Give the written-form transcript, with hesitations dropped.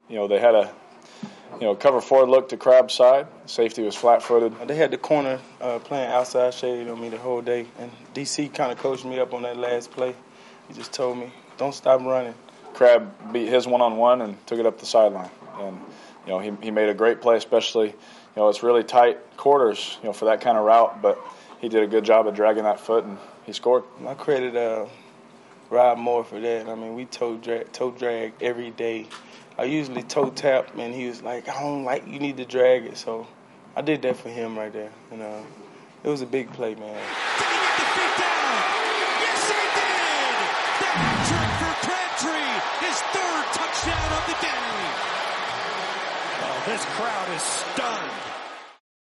They had a cover forward look to Crab's side. Safety was flat-footed. They had the corner playing outside shade on me the whole day, and DC kind of coached me up on that last play. He just told me, don't stop running. Crab beat his one-on-one and took it up the sideline. And, he made a great play, especially, it's really tight quarters, for that kind of route, but he did a good job of dragging that foot, and he scored. I credit Rob Moore for that. I mean, we toe drag every day. I usually toe tap, and he was like, I don't like, you need to drag it. So I did that for him right there. And it was a big play, man. Did he get the feet down? Yes, he did! The hat trick for Crabtree, his third touchdown of the day. Oh, this crowd is stunned.